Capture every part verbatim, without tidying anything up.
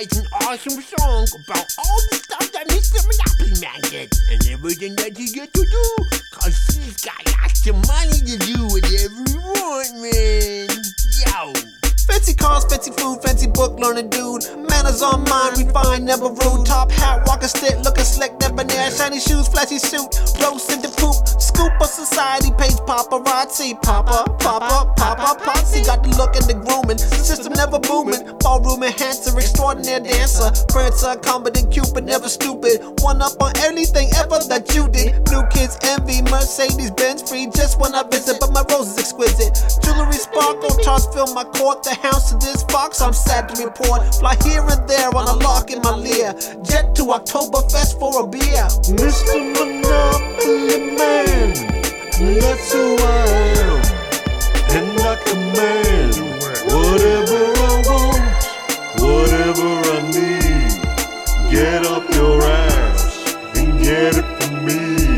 writes an awesome song about all the stuff that Mister Monopoly Man gets and everything that he gets to do, cause he's got lots of money to do whatever he wants, man. Yo. Fancy cars, fancy food, fancy book, learning dude. Manners on mine, refined, never rude. Top hat, walking stick, looking slick, debonair. Shiny shoes, flashy suit, roast in the poop. Scoop of society, page paparazzi. Papa, papa, papa, posse. Got the look and the grooming, system never booming. Ballroom enhancer, extraordinary dancer. Prancer, competent Cupid, never stupid. One up on anything ever that you did. New kids envy, Mercedes Benz free. Just when I visit, but my rose is exquisite. Jewelry sparkle, charts fill my court. The house of this fox, I'm sad to report. Fly here and there on a lark in my Lear. Jet to Oktoberfest for a beer. Mister Monopoly Man, that's who I am. And I command whatever I want, whatever I need. Get up your ass and get it from me.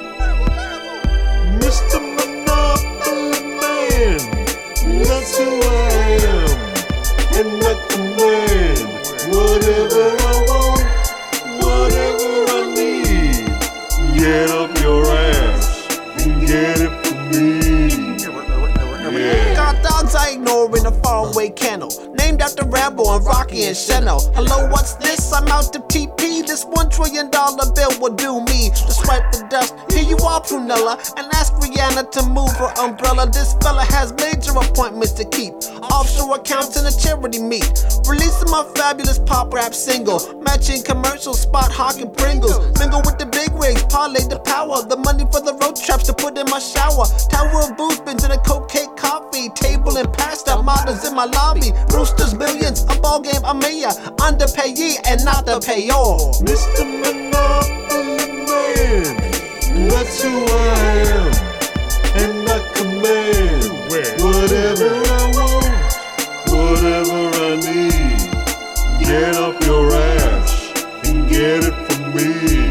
Mister Monopoly Man, that's who I am. And I command whatever I want, whatever I need. Get up your ass and get it from me. Yeah. Got dogs I ignore in a faraway kennel, named after Rambo and Rocky and Chanel. Hello, what's this? I'm out to T P. This one trillion dollar bill will do me. To swipe the dust, here you are, Prunella, and ask Rihanna to move her umbrella. This fella has major appointments to keep. Offshore accounts and a charity meet. Releasing my fabulous pop rap single. Matching commercials, spot hawking Pringles. Mingle with the big wigs, parlay the power. The money for the road traps to put in my shower. Tower of booze bins and a coke cake coffee. Table and pasta, models in my lobby. Roosters, millions, a ball game, a mayor. Underpayee and not the payor. Mister Monopoly Man, that's who I am. And I command whatever I want, whatever I need. Get up your ass and get it from me.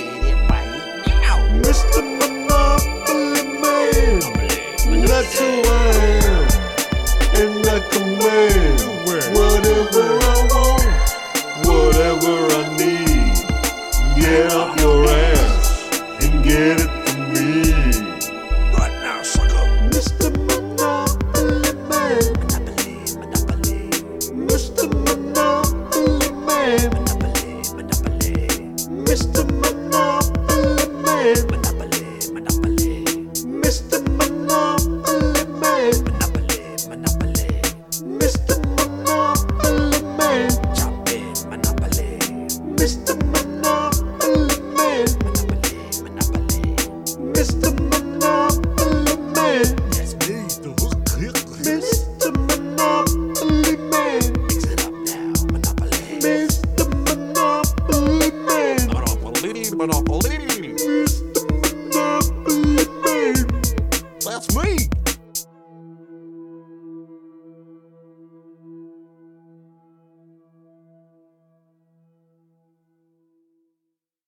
Mister Monopoly Man, that's who I am. And I command whatever I want, whatever I need. Get up your ass and get it from me. Right now, sucker. Mister Monopoly Man, Monopoly, Monopoly, Mister Monopoly Man, Monopoly, Monopoly, Mister Monopoly Man, Monopoly, Monopoly, Mister Monopoly Man, Monopoly, Monopoly. Mister Monopoly Man, Jump in, Monopoly, Mister Monopoly Man, Monopoly, Monopoly. Mister Monopoly Man, That's me, the hook. Mister Monopoly Man, Mix it up now, Monopoly. Mister Monopoly Man, Monopoly, Monopoly. Mister Monopoly Man. That's me.